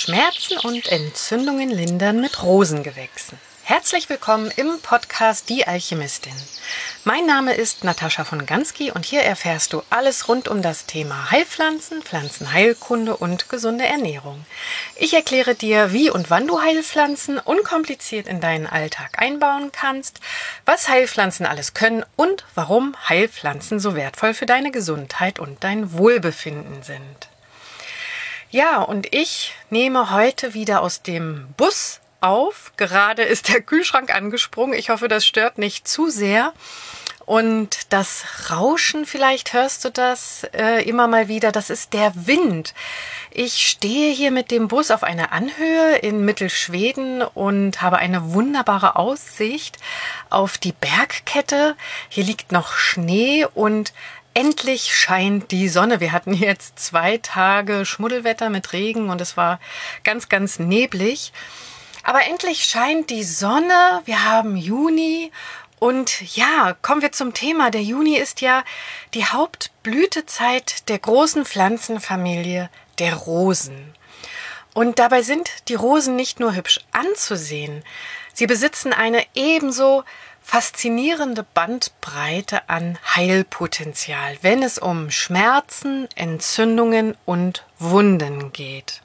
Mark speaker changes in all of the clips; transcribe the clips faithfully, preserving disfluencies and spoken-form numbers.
Speaker 1: Schmerzen und Entzündungen lindern mit Rosengewächsen. Herzlich willkommen im Podcast Die Alchemistin. Mein Name ist Natascha von Gansky und hier erfährst du alles rund um das Thema Heilpflanzen, Pflanzenheilkunde und gesunde Ernährung. Ich erkläre dir, wie und wann du Heilpflanzen unkompliziert in deinen Alltag einbauen kannst, was Heilpflanzen alles können und warum Heilpflanzen so wertvoll für deine Gesundheit und dein Wohlbefinden sind. Ja, und ich nehme heute wieder aus dem Bus auf. Gerade ist der Kühlschrank angesprungen. Ich hoffe, das stört nicht zu sehr. Und das Rauschen, vielleicht hörst du das äh, immer mal wieder, das ist der Wind. Ich stehe hier mit dem Bus auf einer Anhöhe in Mittelschweden und habe eine wunderbare Aussicht auf die Bergkette. Hier liegt noch Schnee und endlich scheint die Sonne. Wir hatten jetzt zwei Tage Schmuddelwetter mit Regen und es war ganz, ganz neblig. Aber endlich scheint die Sonne, wir haben Juni und ja, kommen wir zum Thema. Der Juni ist ja die Hauptblütezeit der großen Pflanzenfamilie der Rosen. Und dabei sind die Rosen nicht nur hübsch anzusehen, sie besitzen eine ebenso faszinierende Bandbreite an Heilpotenzial, wenn es um Schmerzen, Entzündungen und Wunden geht.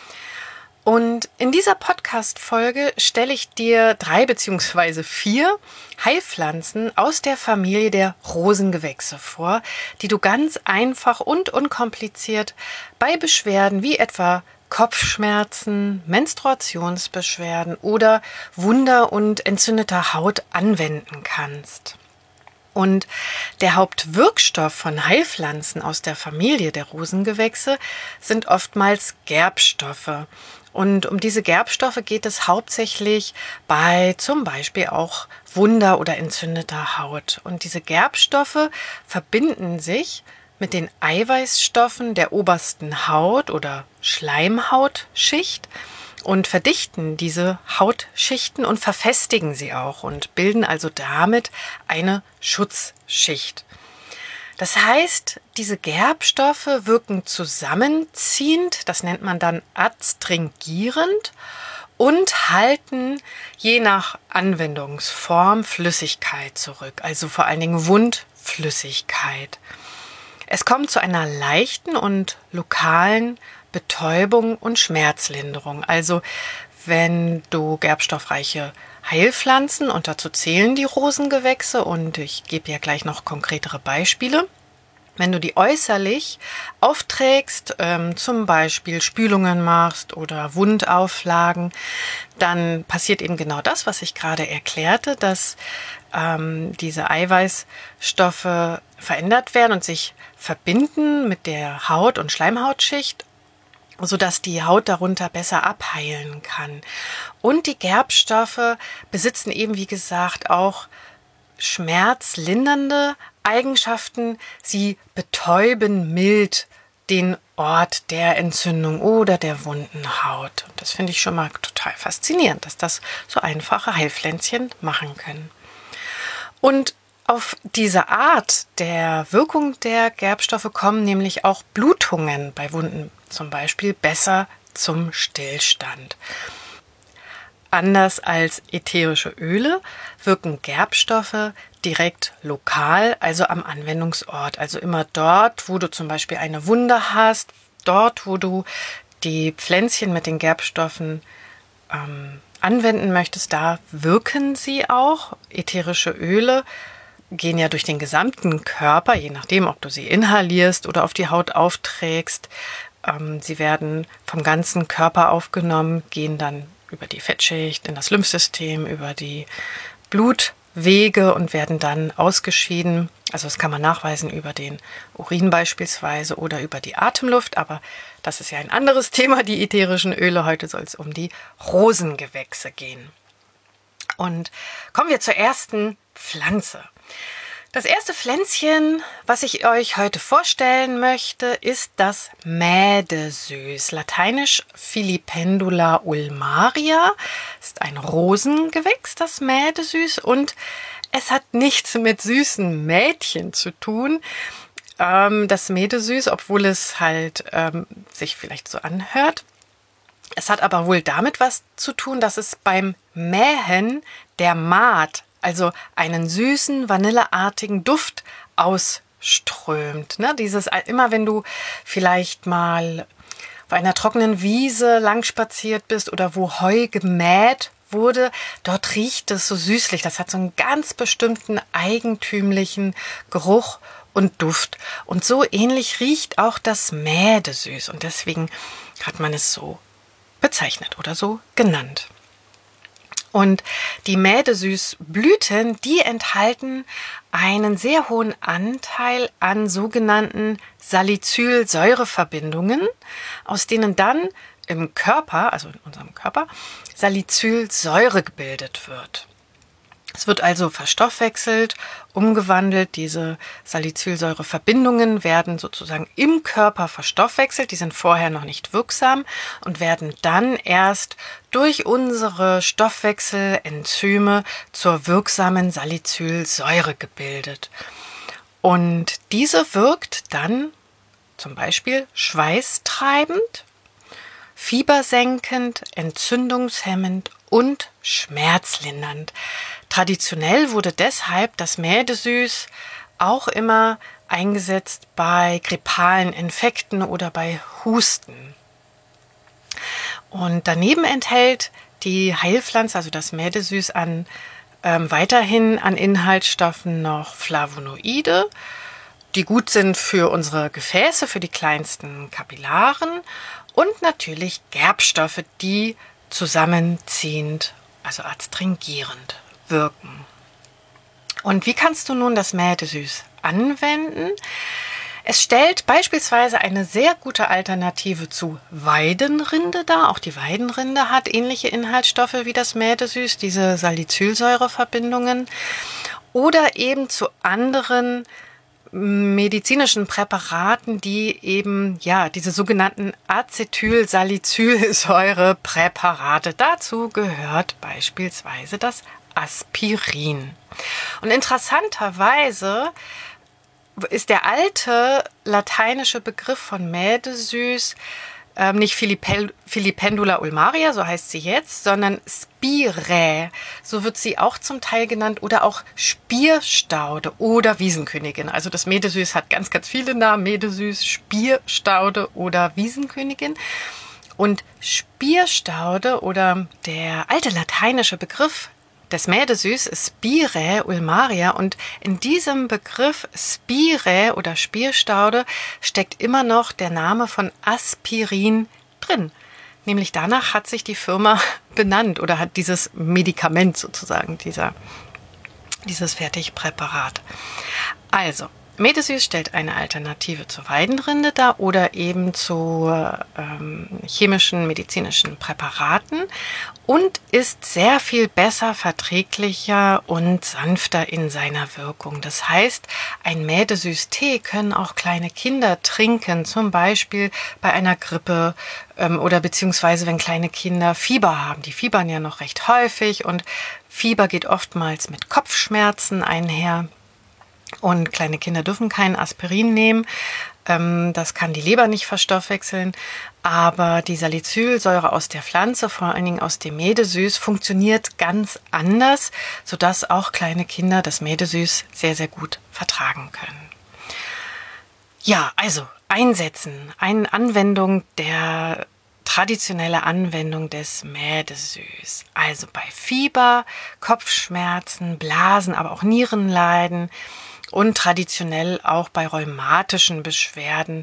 Speaker 1: Und in dieser Podcast-Folge stelle ich dir drei beziehungsweise vier Heilpflanzen aus der Familie der Rosengewächse vor, die du ganz einfach und unkompliziert bei Beschwerden wie etwa Kopfschmerzen, Menstruationsbeschwerden oder Wunder- und entzündeter Haut anwenden kannst. Und der Hauptwirkstoff von Heilpflanzen aus der Familie der Rosengewächse sind oftmals Gerbstoffe. Und um diese Gerbstoffe geht es hauptsächlich bei zum Beispiel auch Wunder- oder entzündeter Haut. Und diese Gerbstoffe verbinden sich mit den Eiweißstoffen der obersten Haut- oder Schleimhautschicht und verdichten diese Hautschichten und verfestigen sie auch und bilden also damit eine Schutzschicht. Das heißt, diese Gerbstoffe wirken zusammenziehend, das nennt man dann adstringierend und halten je nach Anwendungsform Flüssigkeit zurück, also vor allen Dingen Wundflüssigkeit. Es kommt zu einer leichten und lokalen Betäubung und Schmerzlinderung. Also wenn du gerbstoffreiche Heilpflanzen, und dazu zählen die Rosengewächse und ich gebe ja gleich noch konkretere Beispiele, wenn du die äußerlich aufträgst, ähm, zum Beispiel Spülungen machst oder Wundauflagen, dann passiert eben genau das, was ich gerade erklärte, dass ähm, diese Eiweißstoffe verändert werden und sich verbinden mit der Haut- und Schleimhautschicht, sodass die Haut darunter besser abheilen kann. Und die Gerbstoffe besitzen eben, wie gesagt, auch schmerzlindernde Eigenschaften. Sie betäuben mild den Ort der Entzündung oder der wunden Haut. Und das finde ich schon mal total faszinierend, dass das so einfache Heilpflänzchen machen können. Und auf diese Art der Wirkung der Gerbstoffe kommen nämlich auch Blutungen bei Wunden zum Beispiel besser zum Stillstand. Anders als ätherische Öle wirken Gerbstoffe direkt lokal, also am Anwendungsort. Also immer dort, wo du zum Beispiel eine Wunde hast, dort, wo du die Pflänzchen mit den Gerbstoffen ähm, anwenden möchtest, da wirken sie auch. Ätherische Öle gehen ja durch den gesamten Körper, je nachdem, ob du sie inhalierst oder auf die Haut aufträgst. Ähm, sie werden vom ganzen Körper aufgenommen, gehen dann über die Fettschicht in das Lymphsystem, über die Blutwege und werden dann ausgeschieden. Also das kann man nachweisen über den Urin beispielsweise oder über die Atemluft, aber das ist ja ein anderes Thema, die ätherischen Öle. Heute soll es um die Rosengewächse gehen. Und kommen wir zur ersten Pflanze. Das erste Pflänzchen, was ich euch heute vorstellen möchte, ist das Mädesüß, lateinisch Filipendula ulmaria, ist ein Rosengewächs, das Mädesüß, und es hat nichts mit süßen Mädchen zu tun. Ähm, das Mädesüß, obwohl es halt ähm, sich vielleicht so anhört, Es hat aber wohl damit was zu tun, dass es beim Mähen der Maat, also einen süßen, vanilleartigen Duft ausströmt. Ne? Dieses, immer wenn du vielleicht mal auf einer trockenen Wiese lang spaziert bist oder wo Heu gemäht wurde, dort riecht es so süßlich. Das hat so einen ganz bestimmten eigentümlichen Geruch und Duft. Und so ähnlich riecht auch das Mädesüß. Und deswegen hat man es so bezeichnet oder so genannt. Und die Mädesüßblüten, die enthalten einen sehr hohen Anteil an sogenannten Salicylsäureverbindungen, aus denen dann im Körper, also in unserem Körper, Salicylsäure gebildet wird. Es wird also verstoffwechselt, umgewandelt. Diese Salicylsäureverbindungen werden sozusagen im Körper verstoffwechselt. Die sind vorher noch nicht wirksam und werden dann erst durch unsere Stoffwechselenzyme zur wirksamen Salicylsäure gebildet. Und diese wirkt dann zum Beispiel schweißtreibend, fiebersenkend, entzündungshemmend und schmerzlindernd. Traditionell wurde deshalb das Mädesüß auch immer eingesetzt bei grippalen Infekten oder bei Husten. Und daneben enthält die Heilpflanze, also das Mädesüß, an, ähm, weiterhin an Inhaltsstoffen noch Flavonoide, die gut sind für unsere Gefäße, für die kleinsten Kapillaren, und natürlich Gerbstoffe, die zusammenziehend, also adstringierend wirken. Und wie kannst du nun das Mädesüß anwenden? Es stellt beispielsweise eine sehr gute Alternative zu Weidenrinde dar. Auch die Weidenrinde hat ähnliche Inhaltsstoffe wie das Mädesüß, diese Salicylsäureverbindungen. Oder eben zu anderen medizinischen Präparaten, die eben, ja, diese sogenannten Acetylsalicylsäurepräparate. Dazu gehört beispielsweise das Aspirin. Und interessanterweise ist der alte lateinische Begriff von Mädesüß ähm, nicht Philippe- Filipendula ulmaria, so heißt sie jetzt, sondern Spiraea. So wird sie auch zum Teil genannt, oder auch Spierstaude oder Wiesenkönigin. Also das Mädesüß hat ganz, ganz viele Namen. Mädesüß, Spierstaude oder Wiesenkönigin. Und Spierstaude oder der alte lateinische Begriff des Mädesüß ist Spiraea ulmaria, und in diesem Begriff Spiraea oder Spierstaude steckt immer noch der Name von Aspirin drin. Nämlich danach hat sich die Firma benannt oder hat dieses Medikament sozusagen, dieser, dieses Fertigpräparat. Also, Mädesüß stellt eine Alternative zur Weidenrinde dar oder eben zu ähm, chemischen, medizinischen Präparaten und ist sehr viel besser verträglicher und sanfter in seiner Wirkung. Das heißt, ein Mädesüß-Tee können auch kleine Kinder trinken, zum Beispiel bei einer Grippe ähm, oder beziehungsweise wenn kleine Kinder Fieber haben. Die fiebern ja noch recht häufig und Fieber geht oftmals mit Kopfschmerzen einher. Und kleine Kinder dürfen kein Aspirin nehmen. Das kann die Leber nicht verstoffwechseln. Aber die Salicylsäure aus der Pflanze, vor allen Dingen aus dem Mädesüß, funktioniert ganz anders, sodass auch kleine Kinder das Mädesüß sehr, sehr gut vertragen können. Ja, also einsetzen, eine Anwendung der traditionelle Anwendung des Mädesüß. Also bei Fieber, Kopfschmerzen, Blasen, aber auch Nierenleiden und traditionell auch bei rheumatischen Beschwerden.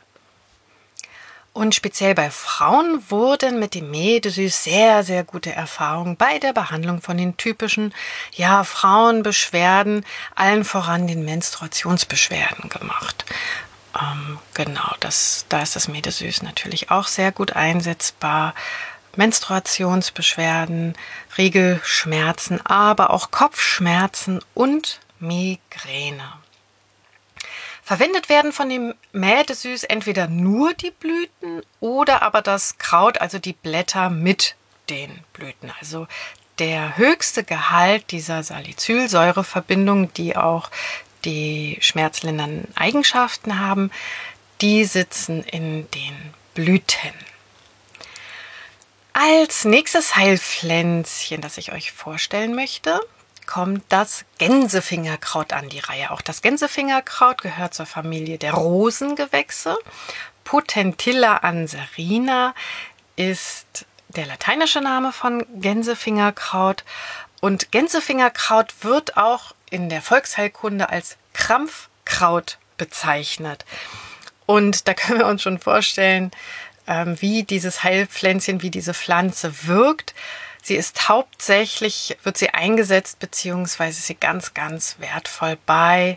Speaker 1: Und speziell bei Frauen wurden mit dem Mädesüß sehr, sehr gute Erfahrungen bei der Behandlung von den typischen, ja, Frauenbeschwerden, allen voran den Menstruationsbeschwerden gemacht. Ähm, genau, das, da ist das Mädesüß natürlich auch sehr gut einsetzbar. Menstruationsbeschwerden, Regelschmerzen, aber auch Kopfschmerzen und Migräne. Verwendet werden von dem Mädesüß entweder nur die Blüten oder aber das Kraut, also die Blätter mit den Blüten. Also der höchste Gehalt dieser Salicylsäureverbindung, die auch die schmerzlindernden Eigenschaften haben, die sitzen in den Blüten. Als nächstes Heilpflänzchen, das ich euch vorstellen möchte, kommt das Gänsefingerkraut an die Reihe. Auch das Gänsefingerkraut gehört zur Familie der Rosengewächse. Potentilla anserina ist der lateinische Name von Gänsefingerkraut. Und Gänsefingerkraut wird auch in der Volksheilkunde als Krampfkraut bezeichnet. Und da können wir uns schon vorstellen, wie dieses Heilpflänzchen, wie diese Pflanze wirkt. Sie ist hauptsächlich, wird sie eingesetzt, beziehungsweise ist sie ganz, ganz wertvoll bei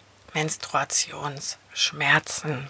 Speaker 1: Menstruationsschmerzen.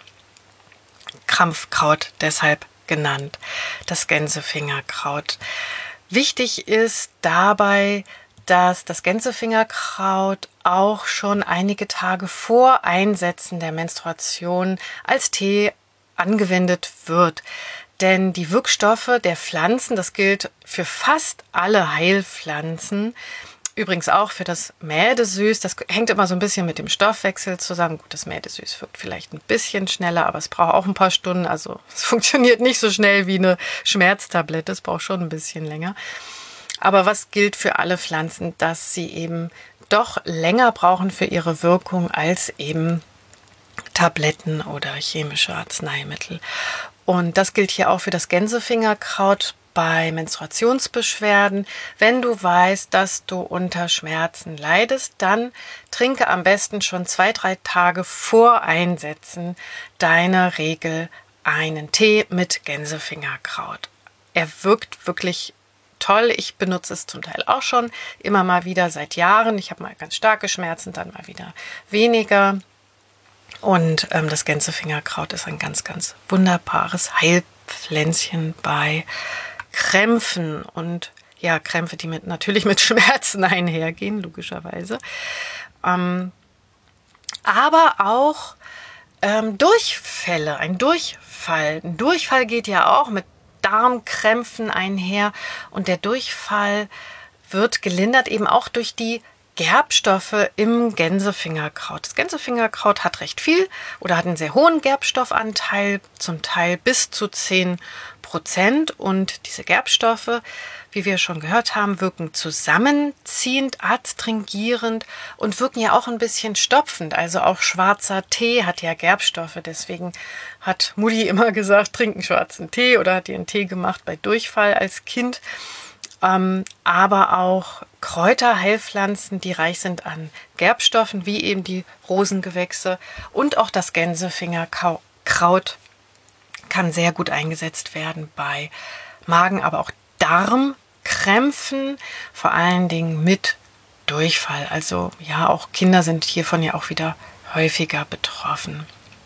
Speaker 1: Krampfkraut deshalb genannt, das Gänsefingerkraut. Wichtig ist dabei, dass das Gänsefingerkraut auch schon einige Tage vor Einsetzen der Menstruation als Tee angewendet wird. Denn die Wirkstoffe der Pflanzen, das gilt für fast alle Heilpflanzen, übrigens auch für das Mädesüß, das hängt immer so ein bisschen mit dem Stoffwechsel zusammen. Gut, das Mädesüß wirkt vielleicht ein bisschen schneller, aber es braucht auch ein paar Stunden. Also es funktioniert nicht so schnell wie eine Schmerztablette, es braucht schon ein bisschen länger. Aber was gilt für alle Pflanzen, dass sie eben doch länger brauchen für ihre Wirkung als eben Tabletten oder chemische Arzneimittel. Und das gilt hier auch für das Gänsefingerkraut bei Menstruationsbeschwerden. Wenn du weißt, dass du unter Schmerzen leidest, dann trinke am besten schon zwei, drei Tage vor Einsetzen deiner Regel einen Tee mit Gänsefingerkraut. Er wirkt wirklich toll. Ich benutze es zum Teil auch schon immer mal wieder seit Jahren. Ich habe mal ganz starke Schmerzen, dann mal wieder weniger. Und ähm, das Gänsefingerkraut ist ein ganz, ganz wunderbares Heilpflänzchen bei Krämpfen und ja, Krämpfe, die mit, natürlich mit Schmerzen einhergehen, logischerweise. Ähm, aber auch ähm, Durchfälle, ein Durchfall. Ein Durchfall geht ja auch mit Darmkrämpfen einher und der Durchfall wird gelindert eben auch durch die Gerbstoffe im Gänsefingerkraut. Das Gänsefingerkraut hat recht viel oder hat einen sehr hohen Gerbstoffanteil, zum Teil bis zu zehn Prozent. Und diese Gerbstoffe, wie wir schon gehört haben, wirken zusammenziehend, adstringierend und wirken ja auch ein bisschen stopfend. Also auch schwarzer Tee hat ja Gerbstoffe. Deswegen hat Mutti immer gesagt, trink einen schwarzen Tee oder hat ihr einen Tee gemacht bei Durchfall als Kind. Ähm, aber auch Kräuterheilpflanzen, die reich sind an Gerbstoffen, wie eben die Rosengewächse und auch das Gänsefingerkraut kann sehr gut eingesetzt werden bei Magen, aber auch Darmkrämpfen, vor allen Dingen mit Durchfall. Also ja, auch Kinder sind hiervon ja auch wieder häufiger betroffen.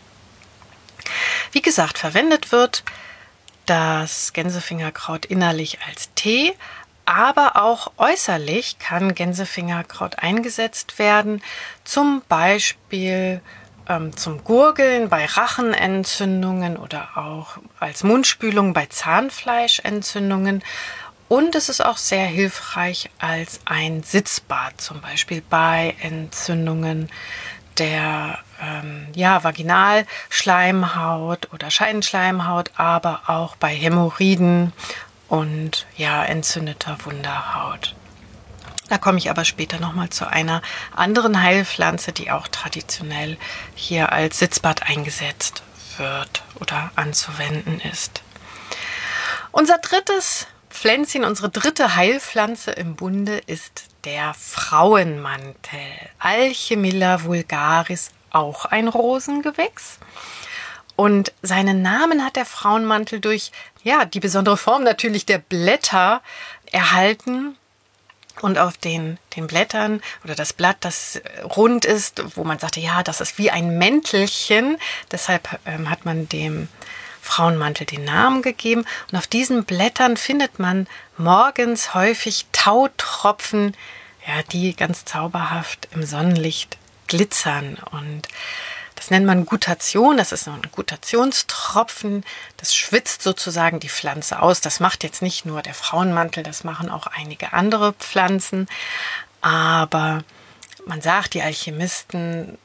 Speaker 1: Wie gesagt, verwendet wird das Gänsefingerkraut innerlich als Tee, aber auch äußerlich kann Gänsefingerkraut eingesetzt werden, zum Beispiel ähm, zum Gurgeln bei Rachenentzündungen oder auch als Mundspülung bei Zahnfleischentzündungen. Und es ist auch sehr hilfreich als ein Sitzbad, zum Beispiel bei Entzündungen der ähm, ja, Vaginalschleimhaut oder Scheidenschleimhaut, aber auch bei Hämorrhoiden und ja, entzündeter Wunderhaut. Da komme ich aber später nochmal zu einer anderen Heilpflanze, die auch traditionell hier als Sitzbad eingesetzt wird oder anzuwenden ist. Unser drittes Pflänzchen, unsere dritte Heilpflanze im Bunde ist der Frauenmantel. Alchemilla vulgaris, auch ein Rosengewächs. Und seinen Namen hat der Frauenmantel durch ja, die besondere Form natürlich der Blätter erhalten. Und auf den, den Blättern oder das Blatt, das rund ist, wo man sagte, ja, das ist wie ein Mäntelchen. Deshalb ähm, hat man dem Frauenmantel den Namen gegeben. Und auf diesen Blättern findet man morgens häufig Tautropfen, ja, die ganz zauberhaft im Sonnenlicht glitzern. Und das nennt man Gutation. Das ist so ein Gutationstropfen. Das schwitzt sozusagen die Pflanze aus. Das macht jetzt nicht nur der Frauenmantel, das machen auch einige andere Pflanzen. Aber man sagt, die Alchemisten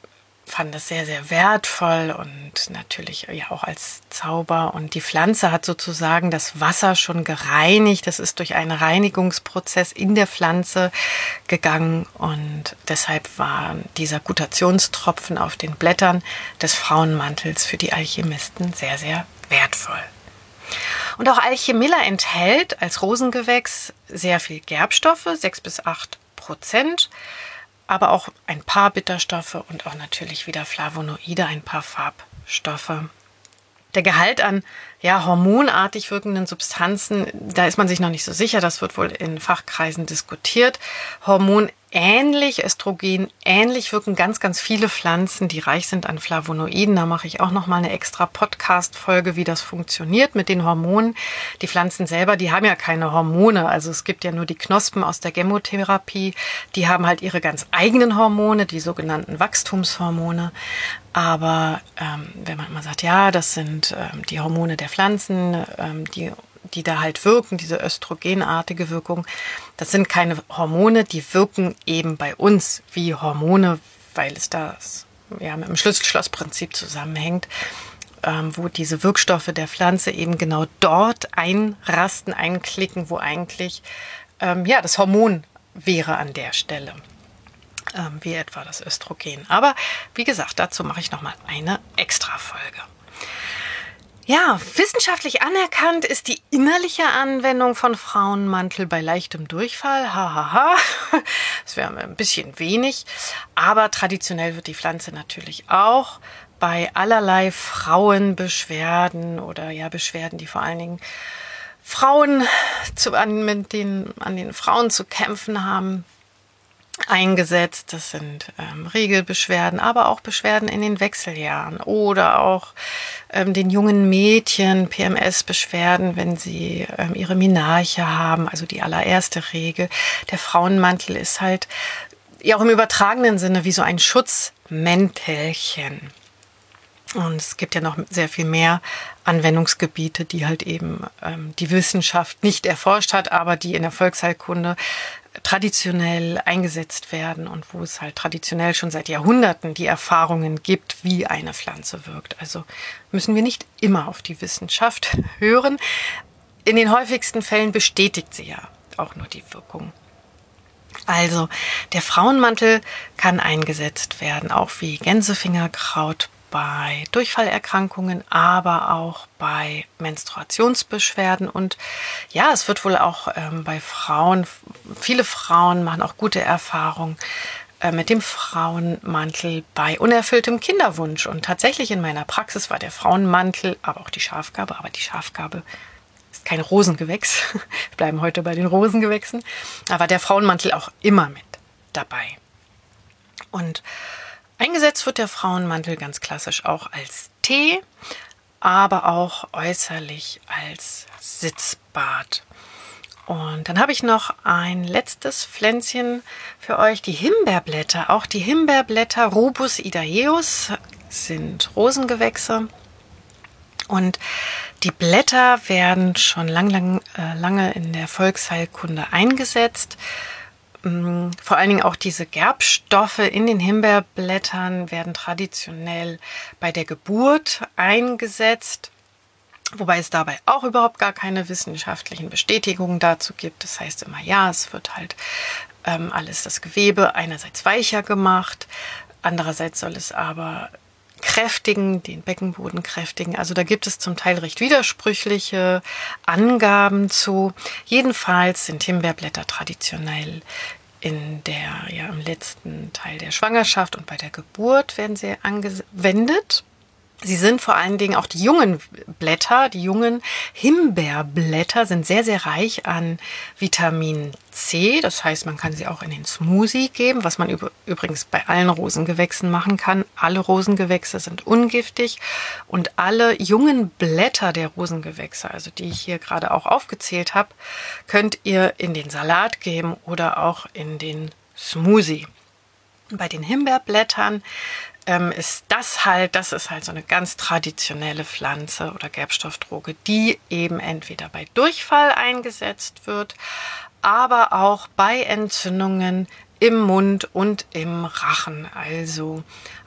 Speaker 1: fanden das sehr, sehr wertvoll und natürlich ja auch als Zauber. Und die Pflanze hat sozusagen das Wasser schon gereinigt. Das ist durch einen Reinigungsprozess in der Pflanze gegangen und deshalb war dieser Gutationstropfen auf den Blättern des Frauenmantels für die Alchemisten sehr, sehr wertvoll. Und auch Alchemilla enthält als Rosengewächs sehr viel Gerbstoffe, sechs bis acht Prozent. Aber auch ein paar Bitterstoffe und auch natürlich wieder Flavonoide, ein paar Farbstoffe. Der Gehalt an ja, hormonartig wirkenden Substanzen, da ist man sich noch nicht so sicher, das wird wohl in Fachkreisen diskutiert. Hormonähnlich, östrogenähnlich wirken ganz, ganz viele Pflanzen, die reich sind an Flavonoiden. Da mache ich auch noch mal eine extra Podcast-Folge, wie das funktioniert mit den Hormonen. Die Pflanzen selber, die haben ja keine Hormone. Also es gibt ja nur die Knospen aus der Chemotherapie. Die haben halt ihre ganz eigenen Hormone, die sogenannten Wachstumshormone. Aber ähm, wenn man immer sagt, ja, das sind ähm, die Hormone der Pflanzen, ähm, die, die da halt wirken, diese östrogenartige Wirkung, das sind keine Hormone, die wirken eben bei uns wie Hormone, weil es das ja mit dem Schlüssel-Schloss-Prinzip zusammenhängt, ähm, wo diese Wirkstoffe der Pflanze eben genau dort einrasten, einklicken, wo eigentlich ähm, ja, das Hormon wäre an der Stelle. Wie etwa das Östrogen. Aber wie gesagt, dazu mache ich nochmal eine Extra-Folge. Ja, wissenschaftlich anerkannt ist die innerliche Anwendung von Frauenmantel bei leichtem Durchfall. Hahaha, das wäre ein bisschen wenig. Aber traditionell wird die Pflanze natürlich auch bei allerlei Frauenbeschwerden oder ja Beschwerden, die vor allen Dingen Frauen zu, an, mit den, an den Frauen zu kämpfen haben, eingesetzt. Das sind ähm, Regelbeschwerden, aber auch Beschwerden in den Wechseljahren oder auch ähm, den jungen Mädchen P M S-Beschwerden, wenn sie ähm, ihre Menarche haben, also die allererste Regel. Der Frauenmantel ist halt ja auch im übertragenen Sinne wie so ein Schutzmäntelchen. Und es gibt ja noch sehr viel mehr Anwendungsgebiete, die halt eben ähm, die Wissenschaft nicht erforscht hat, aber die in der Volksheilkunde traditionell eingesetzt werden und wo es halt traditionell schon seit Jahrhunderten die Erfahrungen gibt, wie eine Pflanze wirkt. Also müssen wir nicht immer auf die Wissenschaft hören. In den häufigsten Fällen bestätigt sie ja auch nur die Wirkung. Also der Frauenmantel kann eingesetzt werden, auch wie Gänsefingerkraut bei Durchfallerkrankungen, aber auch bei Menstruationsbeschwerden. Und ja, es wird wohl auch ähm, bei Frauen, viele Frauen machen auch gute Erfahrungen äh, mit dem Frauenmantel bei unerfülltem Kinderwunsch. Und tatsächlich in meiner Praxis war der Frauenmantel, aber auch die Schafgarbe, aber die Schafgarbe ist kein Rosengewächs, wir bleiben heute bei den Rosengewächsen, aber der Frauenmantel auch immer mit dabei. Und eingesetzt wird der Frauenmantel ganz klassisch auch als Tee, aber auch äußerlich als Sitzbad. Und dann habe ich noch ein letztes Pflänzchen für euch, die Himbeerblätter. Auch die Himbeerblätter Rubus idaeus sind Rosengewächse. Und die Blätter werden schon lang, lang, äh, lange in der Volksheilkunde eingesetzt. Vor allen Dingen auch diese Gerbstoffe in den Himbeerblättern werden traditionell bei der Geburt eingesetzt, wobei es dabei auch überhaupt gar keine wissenschaftlichen Bestätigungen dazu gibt. Das heißt immer, ja, es wird halt ähm, alles das Gewebe einerseits weicher gemacht, andererseits soll es aber kräftigen, den Beckenboden kräftigen. Also da gibt es zum Teil recht widersprüchliche Angaben zu. Jedenfalls sind Himbeerblätter traditionell in der, ja, im letzten Teil der Schwangerschaft und bei der Geburt werden sie angewendet. Sie sind vor allen Dingen auch die jungen Blätter, die jungen Himbeerblätter sind sehr, sehr reich an Vitamin C. Das heißt, man kann sie auch in den Smoothie geben, was man übrigens bei allen Rosengewächsen machen kann. Alle Rosengewächse sind ungiftig und alle jungen Blätter der Rosengewächse, also die ich hier gerade auch aufgezählt habe, könnt ihr in den Salat geben oder auch in den Smoothie. Bei den Himbeerblättern ähm, ist das halt, das ist halt so eine ganz traditionelle Pflanze oder Gerbstoffdroge, die eben entweder bei Durchfall eingesetzt wird, aber auch bei Entzündungen im Mund und im Rachen. Also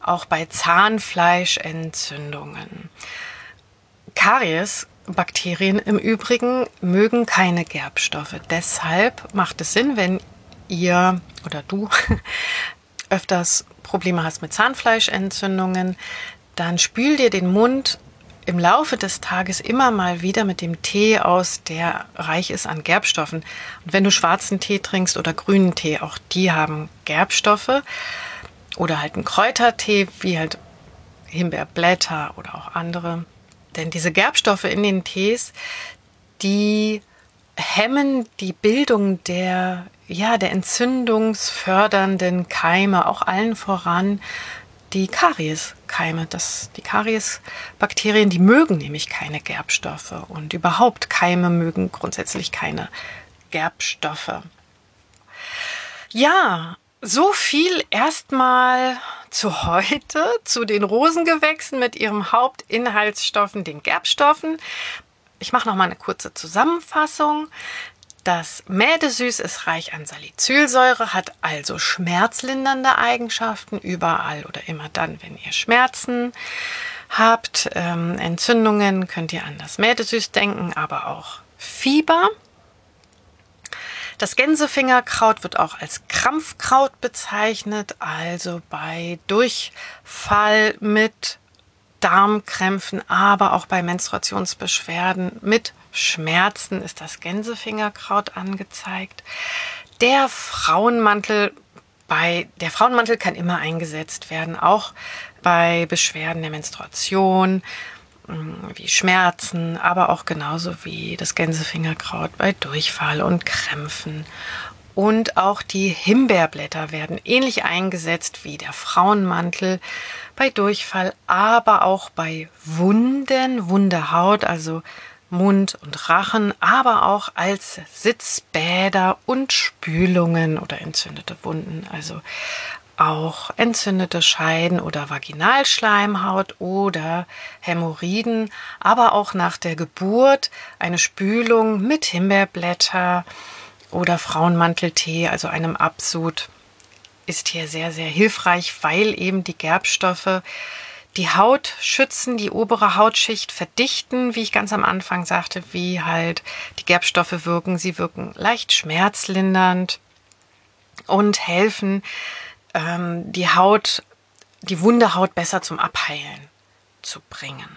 Speaker 1: auch bei Zahnfleischentzündungen. Kariesbakterien im Übrigen mögen keine Gerbstoffe. Deshalb macht es Sinn, wenn ihr oder du öfters Probleme hast mit Zahnfleischentzündungen, dann spül dir den Mund im Laufe des Tages immer mal wieder mit dem Tee aus, der reich ist an Gerbstoffen. Und wenn du schwarzen Tee trinkst oder grünen Tee, auch die haben Gerbstoffe. Oder halt einen Kräutertee, wie halt Himbeerblätter oder auch andere. Denn diese Gerbstoffe in den Tees, die hemmen die Bildung der, ja, der entzündungsfördernden Keime, auch allen voran die Karieskeime. Das, die Kariesbakterien, die mögen nämlich keine Gerbstoffe und überhaupt Keime mögen grundsätzlich keine Gerbstoffe. Ja, so viel erstmal zu heute, zu den Rosengewächsen mit ihren Hauptinhaltsstoffen, den Gerbstoffen. Ich mache noch mal eine kurze Zusammenfassung. Das Mädesüß ist reich an Salicylsäure, hat also schmerzlindernde Eigenschaften überall oder immer dann, wenn ihr Schmerzen habt. Ähm, Entzündungen könnt ihr an das Mädesüß denken, aber auch Fieber. Das Gänsefingerkraut wird auch als Krampfkraut bezeichnet, also bei Durchfall mit Darmkrämpfen, aber auch bei Menstruationsbeschwerden mit Schmerzen ist das Gänsefingerkraut angezeigt. Der Frauenmantel, bei, der Frauenmantel kann immer eingesetzt werden, auch bei Beschwerden der Menstruation, wie Schmerzen, aber auch genauso wie das Gänsefingerkraut bei Durchfall und Krämpfen. Und auch die Himbeerblätter werden ähnlich eingesetzt wie der Frauenmantel bei Durchfall, aber auch bei Wunden, wunde Haut, also Mund und Rachen, aber auch als Sitzbäder und Spülungen oder entzündete Wunden, also auch entzündete Scheiden oder Vaginalschleimhaut oder Hämorrhoiden, aber auch nach der Geburt eine Spülung mit Himbeerblätter oder Frauenmanteltee, also einem Absud, ist hier sehr, sehr hilfreich, weil eben die Gerbstoffe die Haut schützen, die obere Hautschicht verdichten, wie ich ganz am Anfang sagte, wie halt die Gerbstoffe wirken. Sie wirken leicht schmerzlindernd und helfen, ähm, die Haut, die wunde Haut besser zum Abheilen zu bringen.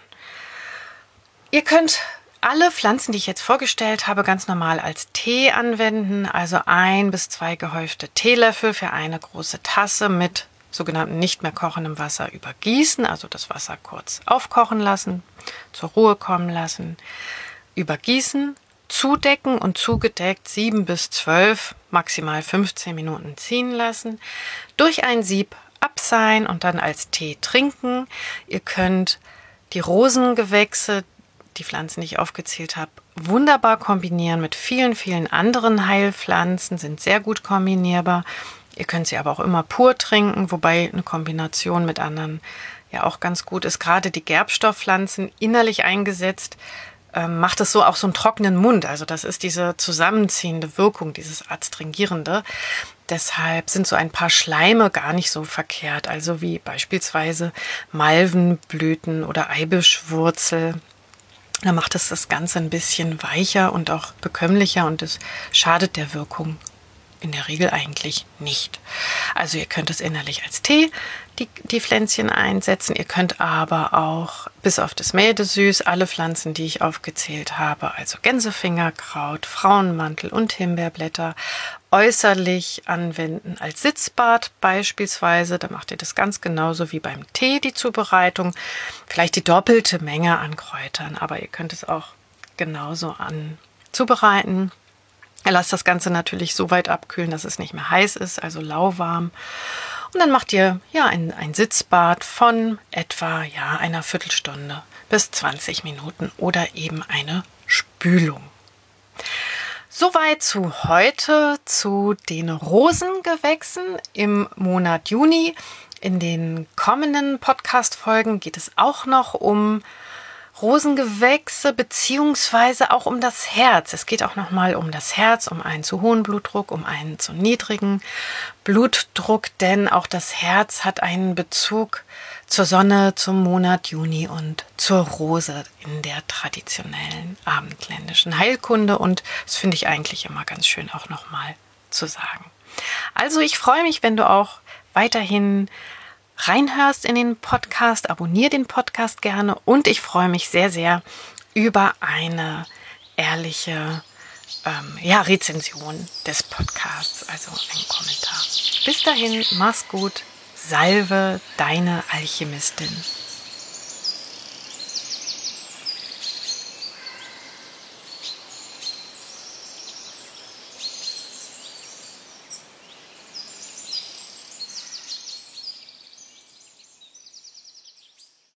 Speaker 1: Ihr könnt alle Pflanzen, die ich jetzt vorgestellt habe, ganz normal als Tee anwenden, also ein bis zwei gehäufte Teelöffel für eine große Tasse mit sogenannten nicht mehr kochendem Wasser übergießen, also das Wasser kurz aufkochen lassen, zur Ruhe kommen lassen, übergießen, zudecken und zugedeckt sieben bis zwölf, maximal fünfzehn Minuten ziehen lassen, durch ein Sieb abseihen und dann als Tee trinken. Ihr könnt die Rosengewächse, die Pflanzen, die ich aufgezählt habe, wunderbar kombinieren mit vielen, vielen anderen Heilpflanzen, sind sehr gut kombinierbar. Ihr könnt sie aber auch immer pur trinken, wobei eine Kombination mit anderen ja auch ganz gut ist. Gerade die Gerbstoffpflanzen innerlich eingesetzt, ähm, macht es so auch so einen trockenen Mund. Also das ist diese zusammenziehende Wirkung, dieses Adstringierende. Deshalb sind so ein paar Schleime gar nicht so verkehrt. Also wie beispielsweise Malvenblüten oder Eibischwurzel. Da macht es das Ganze ein bisschen weicher und auch bekömmlicher und es schadet der Wirkung in der Regel eigentlich nicht. Also ihr könnt es innerlich als Tee, die, die Pflänzchen einsetzen. Ihr könnt aber auch bis auf das Mädesüß alle Pflanzen, die ich aufgezählt habe, also Gänsefingerkraut, Frauenmantel und Himbeerblätter, äußerlich anwenden als Sitzbad beispielsweise. Da macht ihr das ganz genauso wie beim Tee, die Zubereitung. Vielleicht die doppelte Menge an Kräutern, aber ihr könnt es auch genauso an zubereiten. Ihr lasst das Ganze natürlich so weit abkühlen, dass es nicht mehr heiß ist, also lauwarm. Und dann macht ihr ja ein, ein Sitzbad von etwa ja, einer Viertelstunde bis zwanzig Minuten oder eben eine Spülung. Soweit zu heute zu den Rosengewächsen im Monat Juni. In den kommenden Podcast-Folgen geht es auch noch um Rosengewächse beziehungsweise auch um das Herz. Es geht auch nochmal um das Herz, um einen zu hohen Blutdruck, um einen zu niedrigen Blutdruck, denn auch das Herz hat einen Bezug zur Sonne, zum Monat Juni und zur Rose in der traditionellen abendländischen Heilkunde, und das finde ich eigentlich immer ganz schön auch nochmal zu sagen. Also ich freue mich, wenn du auch weiterhin reinhörst in den Podcast, abonniere den Podcast gerne, und ich freue mich sehr, sehr über eine ehrliche ähm, ja, Rezension des Podcasts, also einen Kommentar. Bis dahin, mach's gut, Salve, deine Alchemistin.